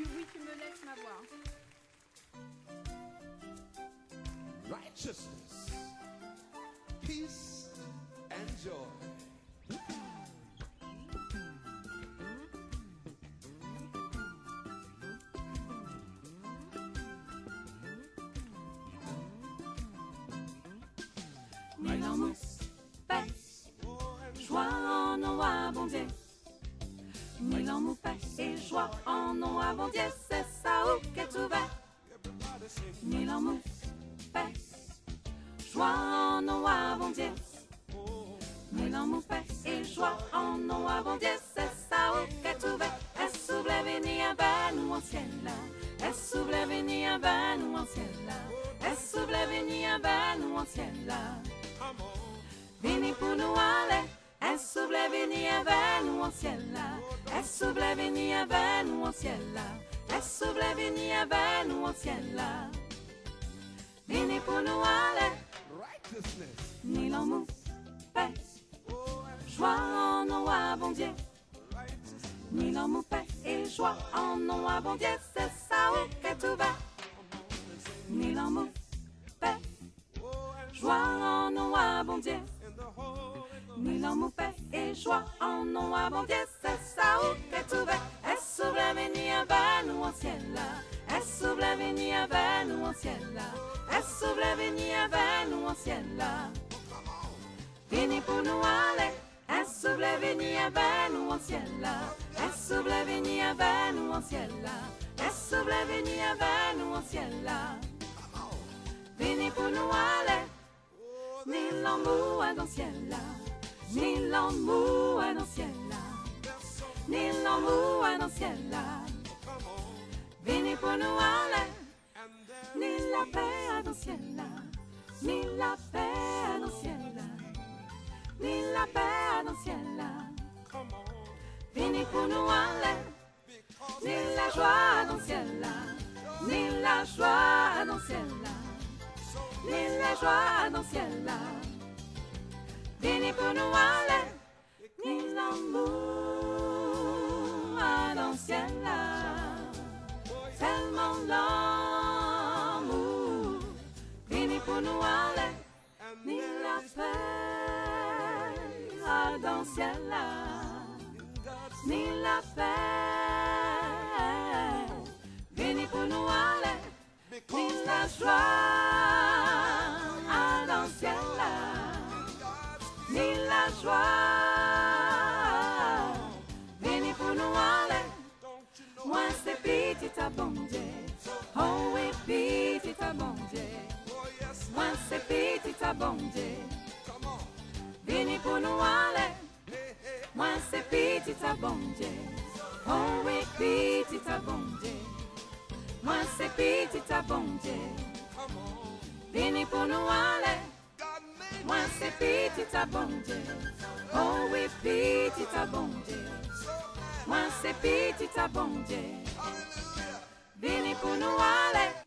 oui, tu me laisses m'avoir. Righteousness, peace and joy. Ni l'amour, paix, joie en nom à bon Dieu. Ni l'amour, paix et joie en nom à bon Dieu, c'est ça où qu'est ouvert. Ni l'amour, paix, joie en nom à bon Dieu. Ni l'amour, paix et joie en nom à bon Dieu, c'est ça où qu'est ouvert. Est-ce que vous voulez venir vers nous en ciel là? Est-ce que vous voulez venir vers nous en ciel là? Est-ce que vous voulez venir vers nous en ciel là? Venez pour nous aller. Est-ce que vous voulez venir vers nous en ciel là? Est-ce que vous voulez venir vers nous en ciel là? Est-ce que vous voulez venir vers nous en ciel là? Venez pour nous aller. Ni l'amour, paix, joie en nom à bon Dieu. Ni l'amour, paix et joie en nom à bon Dieu, c'est ça où qu'est ouvert. Ni l'amour, paix, joie en nom à bon Dieu. Ni l'amour, paix et joie en nom à bon Dieu, c'est ça où qu'est ouvert. Est-ce que vous voulez venir vers nous en ciel là? Est-ce que vous voulez venir vers nous en ciel là? Est-ce que vous voulez venir vers nous en ciel là? Venez pour nous aller. Est-ce que vous voulez venir vers nous en ciel là? Est-ce que vous voulez venir vers nous en ciel là? Est-ce que vous voulez venir vers nous en ciel là? Venez pour nous aller. Ni l'amour dans le ciel là. Ni l'amour dans le ciel là. Ni l'amour dans le ciel là. Venez pour nous aller. Ni la paix dans le ciel là. Ni la paix dans le ciel là. Ni la paix dans le ciel là. Venez pour nous aller. Ni la joie dans le ciel là. Ni la joie dans le ciel là. Ni la joie dans le ciel là. Venez pour nous aller. Ni l'amour dans le ciel là. Tellement l'amour. Venez pour nous aller. Ni la paix dans le ciel là. Ni la paix. Venez pour nous aller. Ni la joie dans le ciel là. Ni la joie. Venez pour nous aller. Moi c'est petit à bon Dieu. Oh oui, petit à bon Dieu. Moi c'est petit à bon Dieu. Venez pour nous aller. Moi c'est petit à bon Dieu. Oh oui, petit à bon Dieu. Moi c'est petit à bon Dieu. Venez pour nous aller. Moi c'est petit à bon Dieu. Oh oui, petit à bon Dieu. Moi c'est petit à bon Dieu. Venez pour nous aller.